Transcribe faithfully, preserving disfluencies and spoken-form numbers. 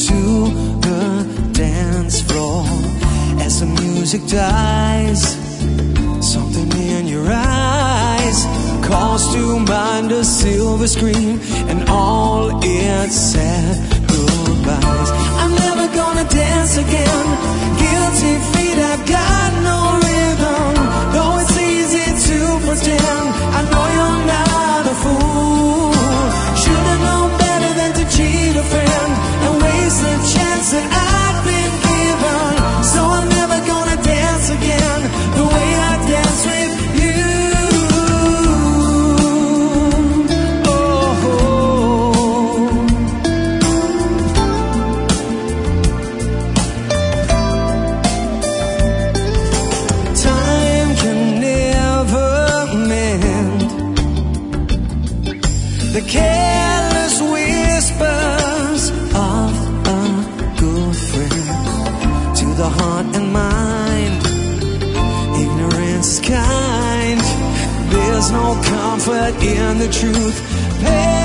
to the dance floor. As the music dies, something in your eyes calls to mind a silver screen and all its sad goodbyes. I'm never gonna dance again. Guilty feet, I've got no rhythm. Though it's easy to pretend, I know you're not a fool. Should've known better than to cheat a friend and waste the chance that I've been given. So I'm never gonna dance again the way I dance with you. The careless whispers of a good friend to the heart and mind. Ignorance is kind. There's no comfort in the truth.